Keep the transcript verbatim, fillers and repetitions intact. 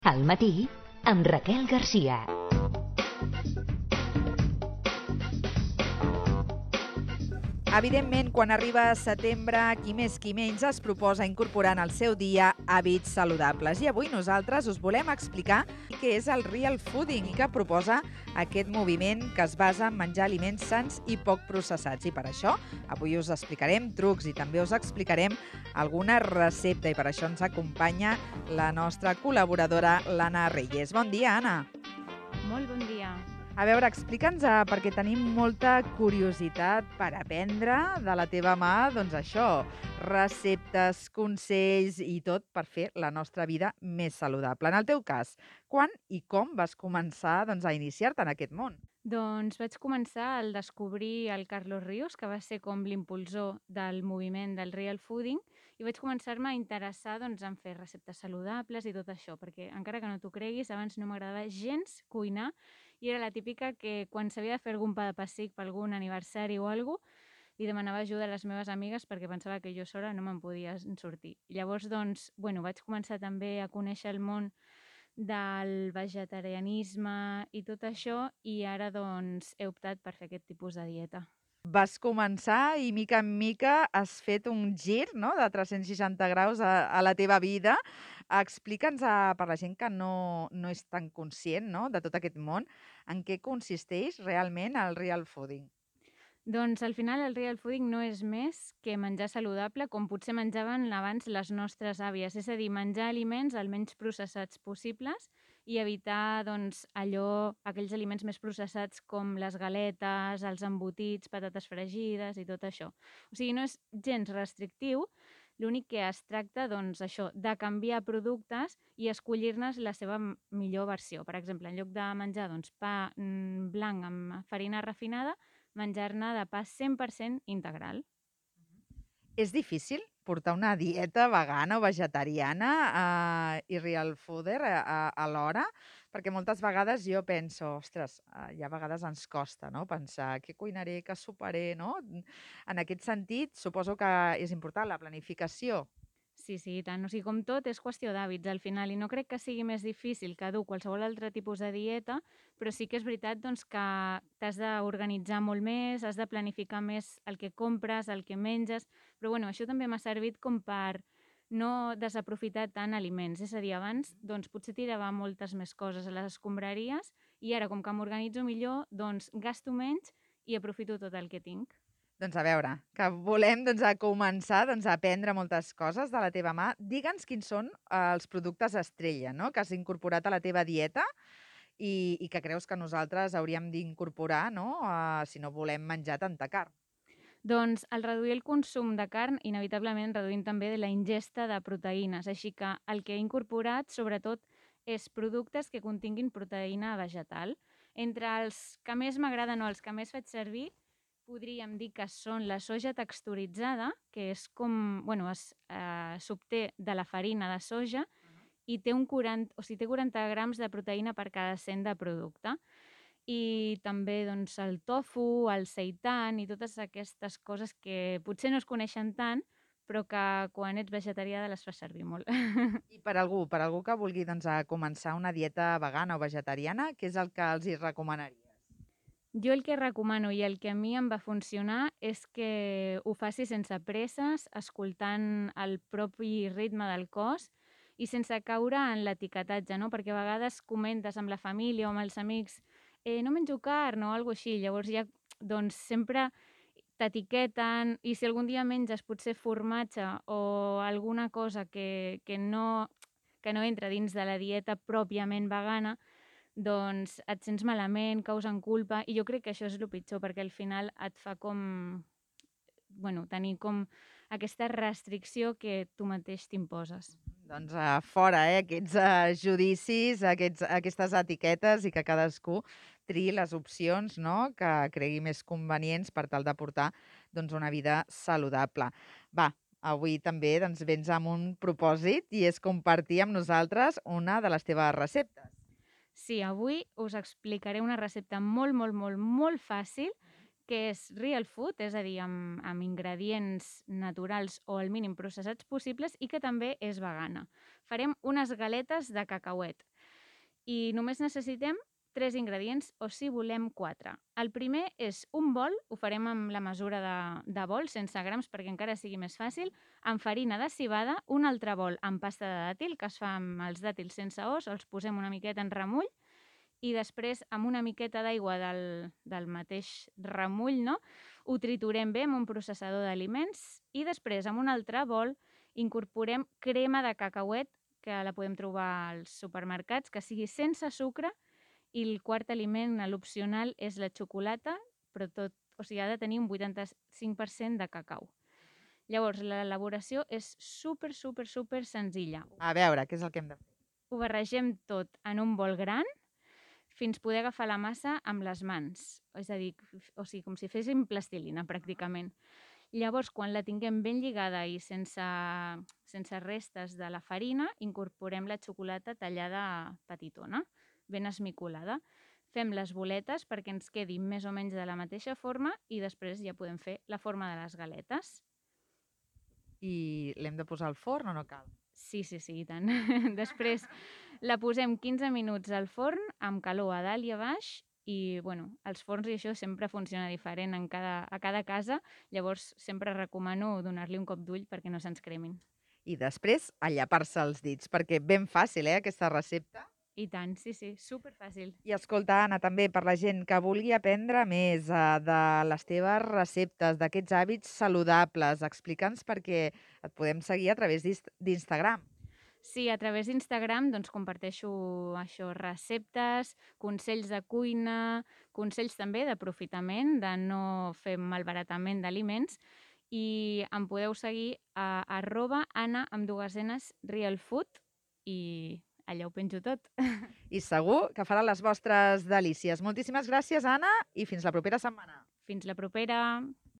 Al matí, amb Raquel Garcia. Evidentment, quan arriba setembre, qui més qui menys es proposa incorporar en el seu dia hàbits saludables. I avui nosaltres us volem explicar què és el real fooding i què proposa aquest moviment que es basa en menjar aliments sans i poc processats. I per això avui us explicarem trucs i també us explicarem alguna recepta. I per això ens acompanya la nostra col·laboradora, l'Anna Reyes. Bon dia, Anna. Molt bon dia. A veure, explica'ns, eh, perquè tenim molta curiositat per aprendre de la teva mà, doncs això, receptes, consells i tot per fer la nostra vida més saludable. En el teu cas, quan i com vas començar doncs, a iniciar-te en aquest món? Doncs vaig començar al descobrir el Carlos Ríos, que va ser com l'impulsor del moviment del real fooding, i vaig començar-me a interessar doncs, en fer receptes saludables i tot això, perquè encara que no t'ho creguis, abans no m'agradava gens cuinar, i era la típica que quan s'havia de fer algun pa de pessic per algun aniversari o alguna cosa, li demanava ajuda a les meves amigues perquè pensava que jo sola no me'n podia sortir. Llavors, doncs, bueno, vaig començar també a conèixer el món del vegetarianisme i tot això, i ara doncs he optat per fer aquest tipus de dieta. Vas començar i mica en mica has fet un gir, no?, de tres-cents seixanta graus a, a la teva vida. Explica'ns, a, per la gent que no, no és tan conscient, no?, de tot aquest món, en què consisteix realment el real fooding. Doncs al final el real fooding no és més que menjar saludable com potser menjaven abans les nostres àvies, és a dir, menjar aliments el menys processats possibles i evitar doncs, allò, aquells aliments més processats com les galetes, els embotits, patates fregides i tot això. O sigui, no és gens restrictiu, l'únic que es tracta doncs, això, de canviar productes i escollir-ne la seva millor versió. Per exemple, en lloc de menjar doncs, pa mm, blanc amb farina refinada, menjar-ne de pa cent per cent integral. És difícil portar una dieta vegana o vegetariana eh, i real fooder a, a, alhora? Perquè moltes vegades jo penso, ostres, eh, hi ha vegades ens costa, no?, pensar què cuinaré, què soparé, no? En aquest sentit, suposo que és important la planificació. Sí, sí, i tant. O sigui, com tot, és qüestió d'hàbits al final, i no crec que sigui més difícil que dur qualsevol altre tipus de dieta, però sí que és veritat doncs, que t'has d'organitzar molt més, has de planificar més el que compres, el que menges, però bueno, això també m'ha servit com per no desaprofitar tant aliments. És a dir, abans doncs, potser tirava moltes més coses a les escombraries i ara, com que m'organitzo millor, doncs gasto menys i aprofito tot el que tinc. Doncs a veure, que volem doncs, a començar doncs, a aprendre moltes coses de la teva mà. Digue'ns quins són eh, els productes estrella, no?, que has incorporat a la teva dieta i, i que creus que nosaltres hauríem d'incorporar, no?, eh, si no volem menjar tanta carn. Doncs al reduir el consum de carn, inevitablement reduïm també la ingesta de proteïnes, així que el que he incorporat sobretot és productes que continguin proteïna vegetal. Entre els que més m'agraden o els que més faig servir, podríem dir que són la soja texturitzada, que és com, bueno, es eh, s'obté de la farina de soja i té, un quaranta, o sigui, té quaranta grams de proteïna per cada cent de producte. I també doncs, el tofu, el seitan i totes aquestes coses que potser no es coneixen tant, però que quan ets vegetarià les fas servir molt. I per algú, per algú que vulgui doncs, a començar una dieta vegana o vegetariana, què és el que els hi recomanaries? Jo el que recomano i el que a mi em va funcionar és que ho faci sense presses, escoltant el propi ritme del cos i sense caure en l'etiquetatge, no? Perquè a vegades comentes amb la família o amb els amics eh, no menjo carn o alguna així, llavors ja doncs, sempre t'etiqueten i si algun dia menges potser formatge o alguna cosa que, que, no, que no entra dins de la dieta pròpiament vegana, doncs et sents malament, causen culpa, i jo crec que això és el pitjor, perquè al final et fa com, bueno, tenir com aquesta restricció que tu mateix t'imposes. Doncs uh, fora, eh, aquests uh, judicis, aquests, aquestes etiquetes i que cadascú triï les opcions, no?, que cregui més convenients per tal de portar doncs, una vida saludable. Va, avui també doncs, vens amb un propòsit i és compartir amb nosaltres una de les teves receptes. Sí, avui us explicaré una recepta molt, molt, molt, molt fàcil, que és real food, és a dir, amb, amb ingredients naturals o el mínim processats possibles i que també és vegana. Farem unes galetes de cacauet. I només necessitem tres ingredients, o si volem quatre. El primer és un bol, ho farem amb la mesura de, de bol, sense grams perquè encara sigui més fàcil, amb farina de civada, un altre bol amb pasta de dàtil, que es fa amb els dàtils sense os, els posem una miqueta en remull, i després amb una miqueta d'aigua del, del mateix remull, no? Ho triturem bé amb un processador d'aliments i després amb un altre bol incorporem crema de cacauet, que la podem trobar als supermercats, que sigui sense sucre, i el quart aliment, l'opcional, és la xocolata, però tot, o sigui, ha de tenir un vuitanta-cinc per cent de cacau. Llavors, l'elaboració és super, super, super senzilla. A veure, què és el que hem de fer? Ho barregem tot en un bol gran fins poder agafar la massa amb les mans, és a dir, o sigui, com si féssim plastilina, pràcticament. Llavors, quan la tinguem ben lligada i sense, sense restes de la farina, incorporem la xocolata tallada petitona, ben esmicolada. Fem les boletes perquè ens quedi més o menys de la mateixa forma i després ja podem fer la forma de les galetes. I l'hem de posar al forn o no cal? Sí, sí, sí, i tant. Després la posem quinze minuts al forn amb calor a dalt i a baix i, bueno, els forns i això sempre funciona diferent en cada, a cada casa, llavors sempre recomano donar-li un cop d'ull perquè no se'ns cremin. I després, allapar-se els dits, perquè ben fàcil, eh, aquesta recepta. I tant, sí, sí, superfàcil. I escolta, Anna, també per la gent que vulgui aprendre més eh, de les teves receptes, d'aquests hàbits saludables, explica'ns perquè et podem seguir a través d'Instagram. Sí, a través d'Instagram doncs, comparteixo això, receptes, consells de cuina, consells també d'aprofitament, de no fer malbaratament d'aliments, i em podeu seguir a arroba Anna amb dues enes real food i allà ho penjo tot. I segur que farà les vostres delícies. Moltíssimes gràcies, Anna, i fins la propera setmana. Fins la propera!